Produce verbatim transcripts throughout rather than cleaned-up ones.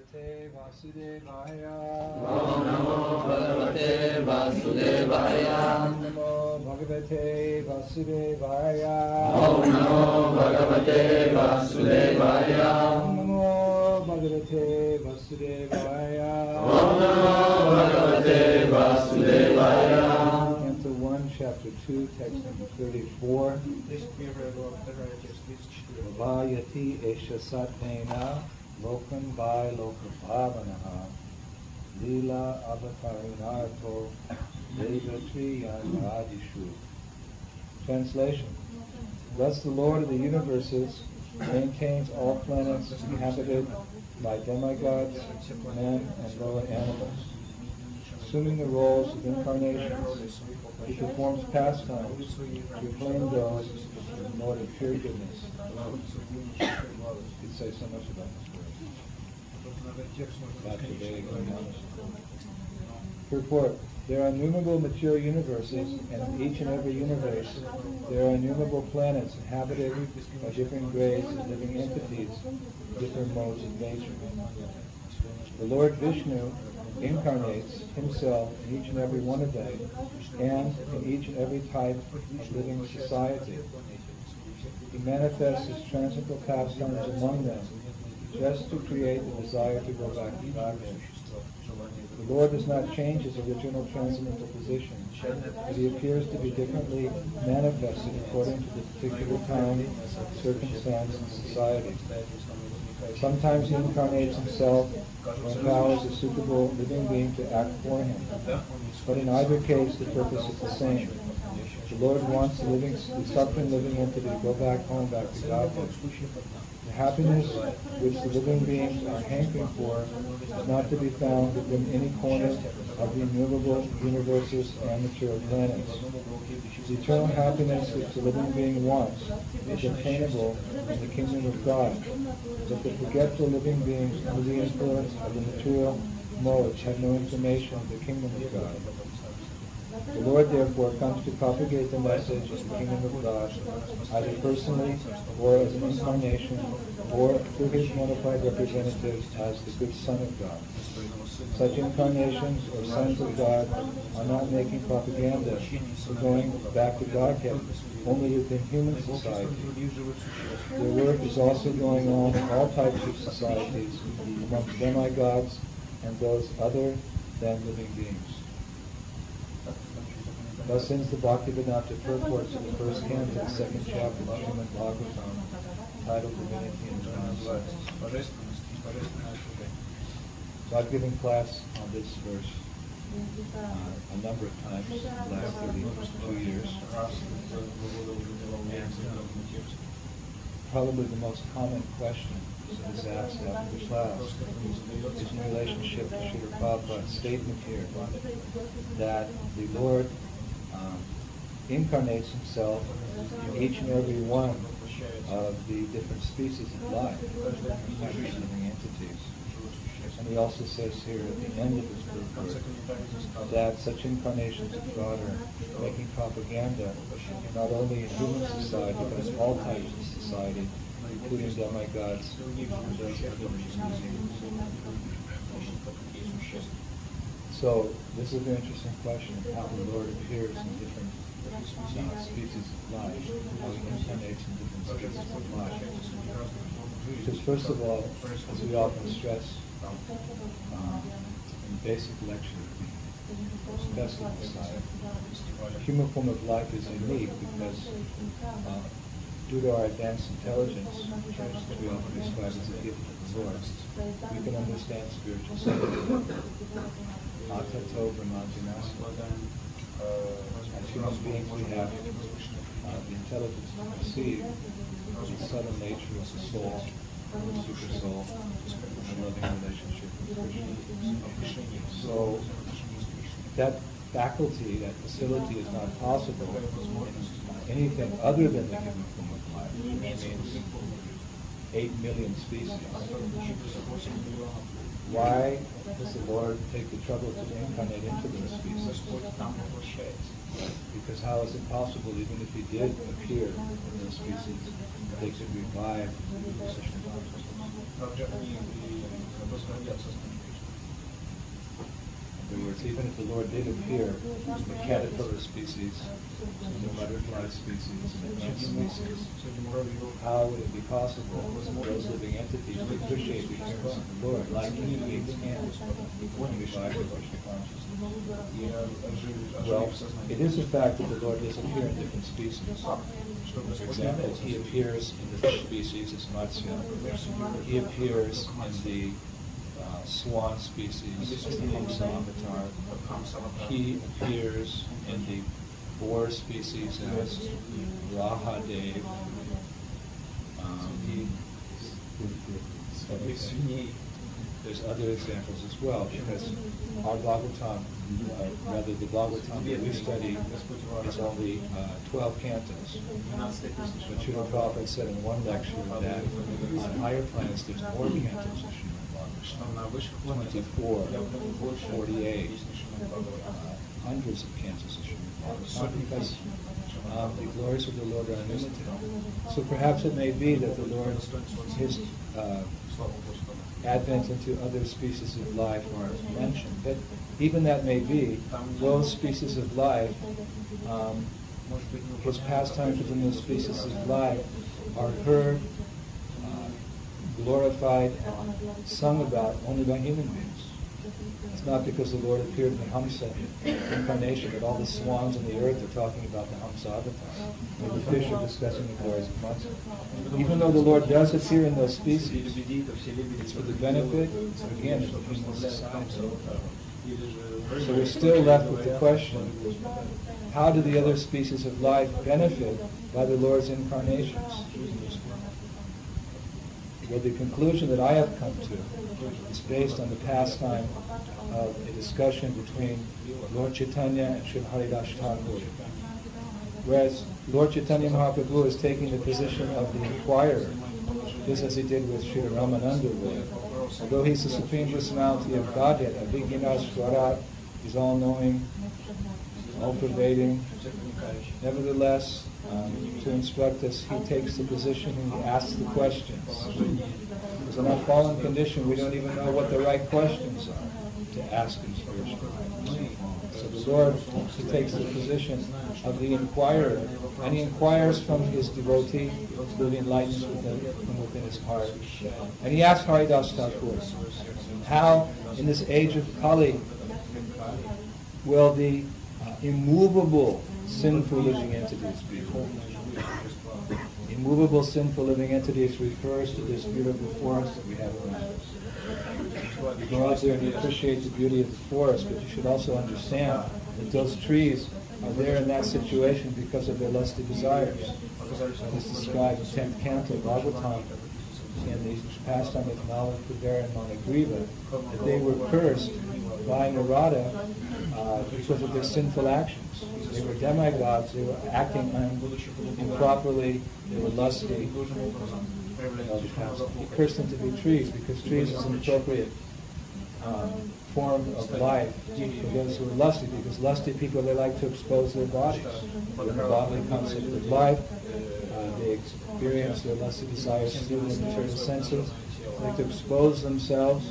Bhagavate Vasudevaya. Om Namo Bhagavate Vasudevaya. Om Namo Bhagavate Vasudevaya. Om Namo Bhagavate Vasudevaya. Om Namo Bhagavate Vasudevaya. Om Namo Bhagavate Vasudevaya. Canto one, chapter two, text number thirty-four. Vayati esha satena lokam vai lokabhavanaha lila avatarinartho devatri yanadishu. Translation. Thus the Lord of the universes maintains all planets inhabited by demigods, men, and lower animals. Assuming the roles of incarnations, he performs pastimes to reclaim those in Lord of pure goodness. You could say so much about this word. Purport. There are innumerable material universes, and in each and every universe there are innumerable planets inhabited by different grades of living entities, different modes of nature. The Lord Vishnu incarnates himself in each and every one of them, and in each and every type of living society. He manifests his transcendental pastimes among them, just to create the desire to go back to Godhead. The Lord does not change his original transcendental position, but he appears to be differently manifested according to the particular time, circumstance, and society. Sometimes he incarnates himself or empowers a suitable living being to act for him. But in either case, the purpose is the same. The Lord wants the, living, the suffering living entity to go back home, back to Godhead. The happiness which the living beings are hankering for is not to be found within any corner of the innumerable universes and material planets. The eternal happiness which the living being wants is obtainable in the kingdom of God, but the forgetful living beings under the influence of the material modes have no information of the kingdom of God. The Lord therefore comes to propagate the message of the kingdom of God, either personally or as an incarnation, or through his modified representatives as the good Son of God. Such incarnations or sons of God are not making propaganda for going back to Godhead only within human society. Their work is also going on in all types of societies, amongst demigods and those other than living beings. Thus ends the Bhaktivedanta purports of the first canto, the second chapter of Srimad Bhagavatam, titled Divinity and Divine Life. So I've given class on this verse uh, a number of times in the last thirty-two years. And probably the most common question that is asked after the class is in relationship to Srila Prabhupada's statement here that the Lord Um, incarnates himself in each and every one of the different species of life, living entities. And he also says here at the end of his purport that such incarnations of God are making propaganda not only in human society but in all types of society, including demigods and those other beings. So, this is an interesting question of how the Lord appears in different uh, species of life, how he incarnates in different species of life. Because first of all, as we often stress uh, in basic lecture, especially in society, the human form of life is unique because uh, due to our advanced intelligence, which we often describe as a gift of the Lord, we can understand spiritual science. Atato Brahmanjanasa. As human beings, we have uh, the intelligence to perceive the subtle nature of the soul, the super soul, and a loving relationship with Krishna. So that faculty, that facility is not possible in anything other than the human form of life, which means eight million species. Why does the Lord take the trouble to incarnate into those species? Because how is it possible, even if he did appear in those species, they could revive the position of other words, even if the Lord did appear in the caterpillar species, in the butterfly species, in the plant species, how would it be possible for those living entities to appreciate the appearance of the Lord like human beings can? Well, it is a fact that the Lord does appear in different species. For example, he appears in the fish species as Matsya. He appears in the uh, swan species as the Hamsa avatar. He appears in the boar species as Rahadev. Um, he, there's other examples as well, because our Bhagavatam, uh, rather the Bhagavatam that we study, is only uh, twelve cantos. But Srila Prabhupada said in one lecture that on higher planets there's more cantos of Srimad Bhagavatam, twenty-four, forty-eight, uh, hundreds of cantos of Srimad Bhagavatam, because um, the glories of the Lord are unlimited. So perhaps it may be that the Lord, his uh, advent into other species of life are mentioned. But even that may be, those species of life, um, his pastimes within those species of life are heard, uh, glorified, and sung about only by human beings. It's not because the Lord appeared in the Hamsa incarnation that all the swans on the earth are talking about the Hamsa avatar, or the fish are discussing the glories of Matsya. Even though the Lord does appear in those species, it's for the benefit, again, of the human society. So we're still left with the question, how do the other species of life benefit by the Lord's incarnations? Well, the conclusion that I have come to is based on the pastime of a discussion between Lord Chaitanya and Sri Haridas Thakur. Whereas Lord Chaitanya Mahaprabhu is taking the position of the inquirer, just as he did with Sri Ramananda. Although he's the Supreme Personality of Godhead, Abhigyanas Swarat, he's all-knowing, all-pervading. Nevertheless, um, to instruct us, he takes the position and he asks the questions. Because in our fallen condition, we don't even know what the right questions are to ask in spiritual life. So the Lord, he takes the position of the inquirer, and he inquires from his devotee, who enlightens within, from within his heart. And he asks Haridas Thakur, how in this age of Kali will the uh, immovable sinful living entities be? Immovable sinful living entities refers to this beautiful forest that we have around us. You go out there and you appreciate the beauty of the forest, but you should also understand that those trees are there in that situation because of their lusty desires. As described in the tenth canto of Bhagavatam, in the pastime of Nala, Kudera, and Managriva, that they were cursed by Narada uh, because of their sinful actions. They were demigods, they were acting un- improperly, they were lusty. You know, he cursed them to be trees because trees is an appropriate um, form of life for those who are lusty, because lusty people, they like to expose their bodies. In the bodily concept of life, uh, they experience their lusty desires through the material senses. They like to expose themselves.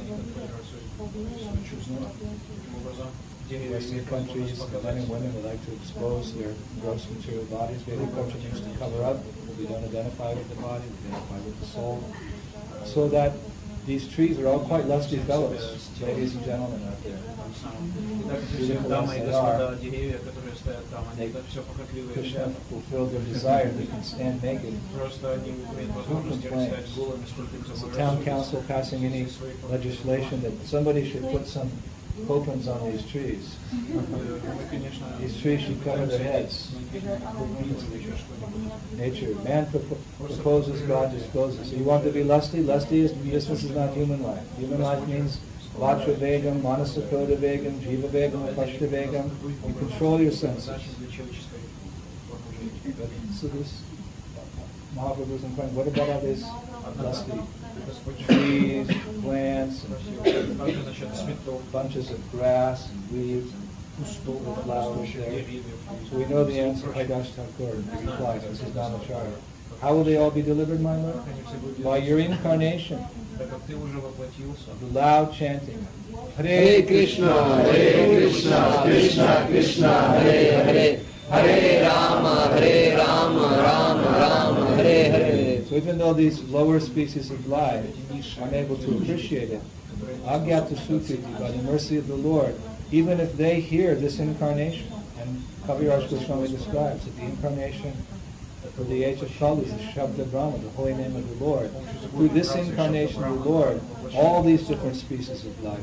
In Western countries, men and women, they like to expose their gross material bodies. Vedic culture means to cover up. We don't identify with the body, we identify with the soul. So that these trees are all quite lusty fellows, ladies and gentlemen out there. Beautiful as they are, they, Krishna fulfilled their desire, they can stand naked. Who complains? Is the town council passing any legislation that somebody should put some copans on these trees? These trees should cover their heads. Nature. Man proposes, God disposes. So you want to be lusty? Lusty is, this is not human life. Human life means Vachra Vegam, Manasakoda Vegam, Jiva Vegam, Pashta Vegam. You control your senses. But, so this Mahaprabhu is inquiring, what about all this lusty trees, plants, and bunches of grass and leaves and flowers there? So we know the answer. Haridas Thakur replies, this is Namacharya. How will they all be delivered, my Lord? By your incarnation. The loud chanting. Hare Krishna, Hare Krishna, Krishna Krishna, Hare Hare, Hare Rama, Hare Rama, Rama Rama, Hare Hare. So even though these lower species of life are unable to appreciate it, Agyata Sukriti, by the mercy of the Lord, even if they hear this incarnation, and Kaviraj Goswami describes that the incarnation for the age of Kali is the Shabda Brahma, the holy name of the Lord. Through this incarnation of the Lord, all these different species of life.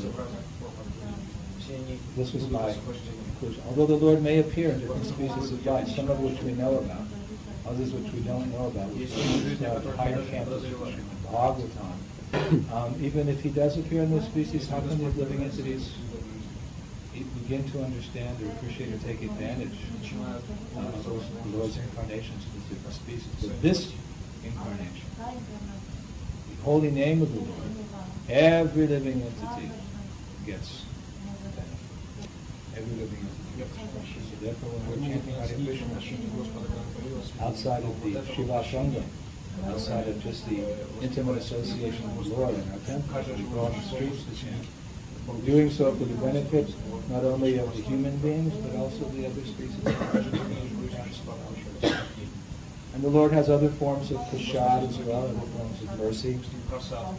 This was my conclusion. Although the Lord may appear in different species of life, some of which we know about, others which we don't know about, which are higher cantos of Bhagavatam. Um, even if he does appear in those species, how can these living entities begin to understand or appreciate or take advantage uh, of those Lord's incarnations of the different species? But this incarnation, the holy name of the Lord, every living entity gets benefit. Every living entity gets benefit. So therefore, when we're chanting Hare Krishna, outside of the Shiva Sangha, outside of just the intimate association with the Lord in our temple, we go on the streets to chant. We're doing so for the benefit not only of the human beings, but also the other species. And the Lord has other forms of prashad as well, other forms of mercy, uh,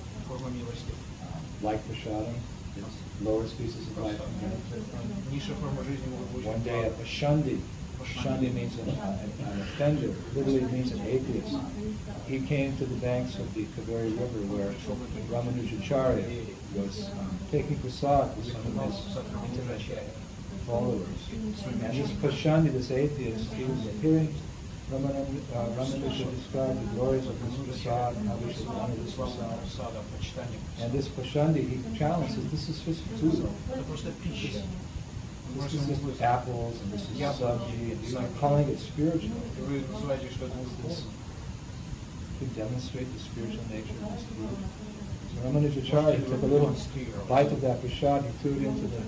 like prashadam, it's lower species of life can benefit from. One day a Pashandi, Pashandi means an, an offender, literally means an atheist. He came to the banks of the Kaveri River where Ramanujacharya was um, taking prasad with some of his intimate followers. And this Pashandi, this atheist, he was hearing Ramanuja uh, Ramanuja describe the glories of this prasad and how we should honor this prasad. And this Pashandi, he challenges, this is just food. This, this is just apples, and this is sabji, and you're calling it spiritual. This, to demonstrate the spiritual nature of this food. So Ramanujacharya, he took a little bite of that prasad, he threw it into the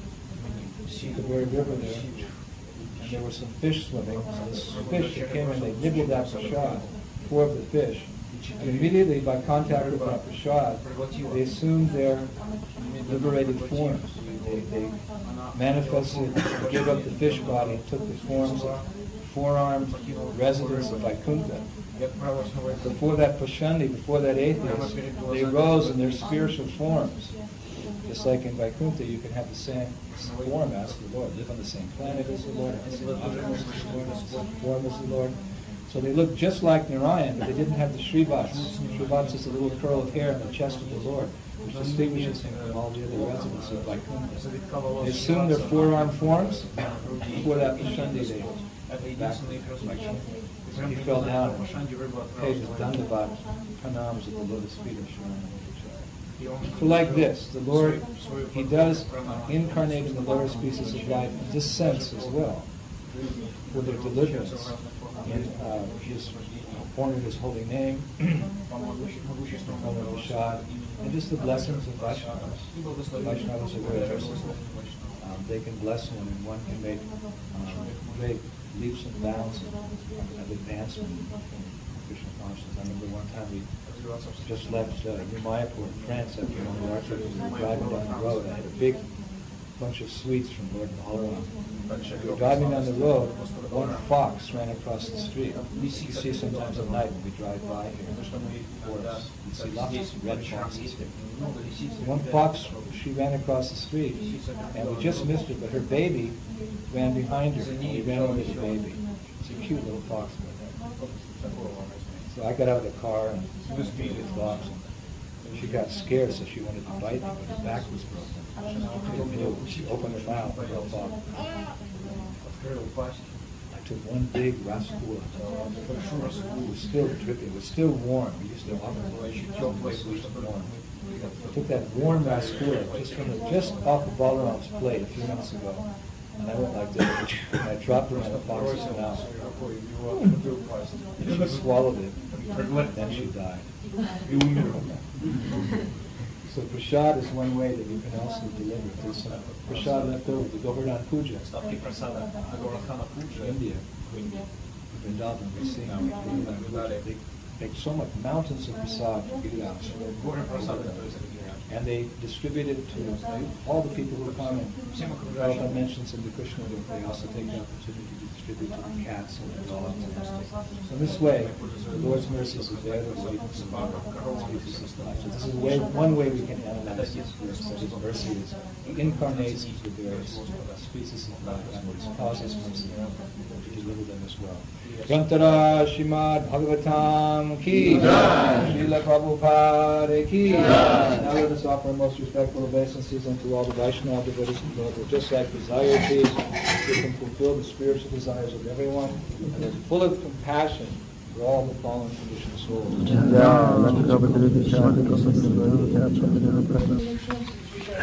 Kaveri River there, and there were some fish swimming. So this fish that came in, they nibbled that prasad, four of the fish, and immediately by contact with that prasad, they assumed their liberated forms. They, they manifested, gave up the fish body, and took the forms of four-armed residents of Vaikuntha. Before that Pashandi, before that atheist, they rose in their spiritual forms. Just like in Vaikuntha, you can have the same form as the Lord, live on the same planet as the Lord, have the same object as the Lord, have the same form as the Lord. So they looked just like Narayan, but they didn't have the Shrivats. Shrivats is a little curl of hair on the chest of the Lord, which distinguishes him from all the other residents of Vaikuntha. They assumed their four-armed forms. Before that Pashandi, they back like he fell down and paid his Dandavat pranams at the lotus feet of Shri. So like this, the Lord, he does incarnate in the lower species of life in this sense as well, for their deliverance in uh, his honoring his holy name, honoring Prasad, and just the blessings of Vaishnavas. Vaishnavas are very merciful. Um, they can bless one, and one can make um, great leaps and bounds of advancement in Krishna consciousness. I remember one time we just left uh, New Mayapur in France after one of our trips. We were driving down the road. I had a big bunch of sweets from Lord Balaram. We were driving down the road. One fox ran across the street. You see sometimes at night when we drive by here before us. You see lots of red foxes here. One fox, she ran across the street, and we just missed her, but her baby ran behind her, and we ran over the baby. It's a cute little fox. So I got out of the car and beat the fox, and she got scared, so she wanted to bite me, but her back was broken. She opened her mouth, and fell off. I took one big rascula. It was still dripping. It was still warm. We used to often warm. I took that warm rascula just from the, just off of Balaram's plate a few minutes ago, and I went like this. And I dropped it in the fox's mouth. And she swallowed it, and then she died. So prasad is one way that you can also deliver. There's some prasad left over, the Govardhan Puja. In India, Vrindavan, we sing big, make so much mountains of prasad for Gita. And they distribute it to all the people who come. And Prabhupada mentions in the Krishna book, they also take the opportunity to distribute to the cats and the dogs and those things. So in this way, the Lord's mercies are there, the sweetness of God, sweetness of life. So this is way, one way we can analyze this verse, that His mercy is, He incarnates into various species of life and He causes mercy to deliver them as well. Grantara Srimad Bhagavatam Ki Jai, Srila Prabhupada Ki Jai. Now let us offer our most respectful obeisances unto all the Vaishnava devotees of the Lord. We're just like desire trees, we can fulfill the spiritual desires of everyone, and they're full of compassion for all the fallen conditioned souls.